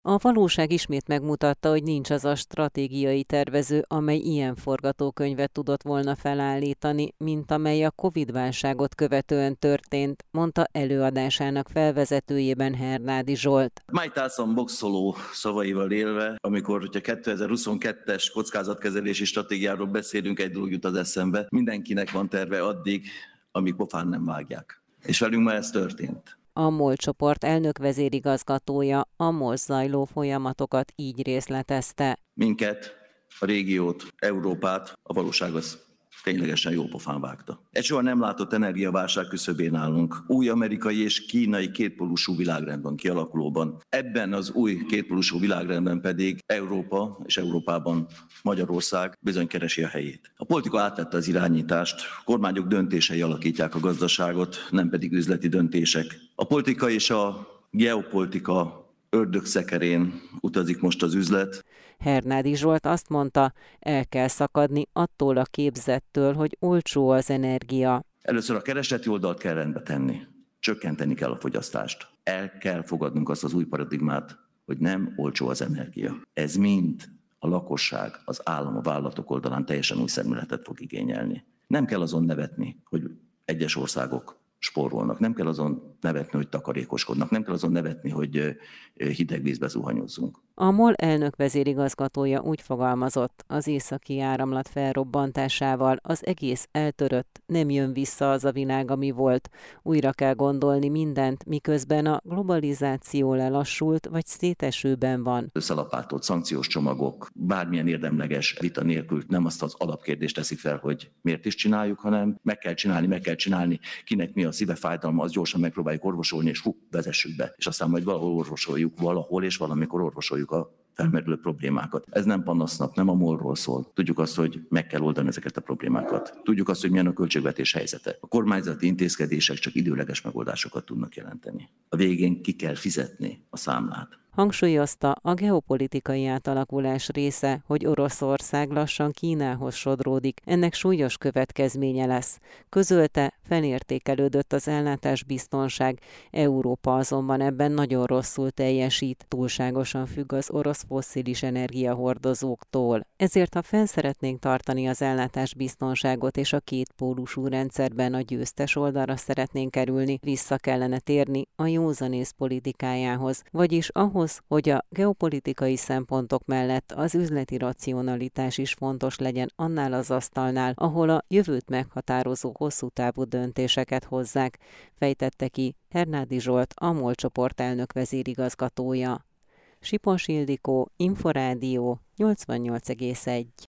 A valóság ismét megmutatta, hogy nincs az a stratégiai tervező, amely ilyen forgatókönyvet tudott volna felállítani, mint amely a Covid-válságot követően történt, mondta előadásának felvezetőjében Hernádi Zsolt. Mike Tyson boxoló szavaival élve, amikor a 2022-es kockázatkezelési stratégiáról beszélünk, egy dolog jut az eszembe, mindenkinek van terve addig, amíg pofán nem vágják. És velünk ma ez történt. A MOL csoport elnök vezérigazgatója a most zajló folyamatokat így részletezte. Minket, a régiót, Európát, a valóság az ténylegesen jó pofán vágta. Egy soha nem látott energiaválság küszöbén állunk. Új amerikai és kínai kétpólusú világrendben kialakulóban. Ebben az új kétpólusú világrendben pedig Európa és Európában Magyarország bizony keresi a helyét. A politika átvette az irányítást, kormányok döntései alakítják a gazdaságot, nem pedig üzleti döntések. A politika és a geopolitika ördögszekerén utazik most az üzlet. Hernádi Zsolt azt mondta, el kell szakadni attól a képzettől, hogy olcsó az energia. Először a keresleti oldalt kell rendbe tenni. Csökkenteni kell a fogyasztást. El kell fogadnunk azt az új paradigmát, hogy nem olcsó az energia. Ez mind a lakosság, az állam, a vállalatok oldalán teljesen új szemléletet fog igényelni. Nem kell azon nevetni, hogy egyes országok spórolnak. Nem kell azon nevetni, hogy takarékoskodnak. Nem kell azon nevetni, hogy hideg vízbe zuhanyozzunk. A MOL elnök vezérigazgatója úgy fogalmazott, az északi áramlat felrobbantásával az egész eltörött, nem jön vissza az a világ, ami volt. Újra kell gondolni mindent, miközben a globalizáció lelassult vagy szétesőben van. Összelapátolt szankciós csomagok, bármilyen érdemleges vita nélkül nem azt az alapkérdést teszik fel, hogy miért is csináljuk, hanem meg kell csinálni, kinek mi a szíve fájdalma, azt gyorsan megpróbáljuk orvosolni, és vezessük be. És aztán majd valahol orvosoljuk, és valamikor orvosoljuk a felmerülő problémákat. Ez nem panasznak, nem a MOL-ról szól. Tudjuk azt, hogy meg kell oldani ezeket a problémákat. Tudjuk azt, hogy milyen a költségvetés helyzete. A kormányzati intézkedések csak időleges megoldásokat tudnak jelenteni. A végén ki kell fizetni a számlát. Hangsúlyozta, a geopolitikai átalakulás része, hogy Oroszország lassan Kínához sodródik. Ennek súlyos következménye lesz. Közölte, felértékelődött az ellátásbiztonság. Európa azonban ebben nagyon rosszul teljesít, túlságosan függ az orosz fosszilis energiahordozóktól. Ezért, ha fel szeretnénk tartani az ellátásbiztonságot és a kétpólusú rendszerben a győztes oldalra szeretnénk kerülni, vissza kellene térni a józanész politikájához, vagyis ahhoz, hogy a geopolitikai szempontok mellett az üzleti racionalitás is fontos legyen annál az asztalnál, ahol a jövőt meghatározó hosszú távú döntéseket hozzák, fejtette ki Hernádi Zsolt, a MOL csoport elnök vezérigazgatója. Sipos Ildikó, Inforádió 88,1.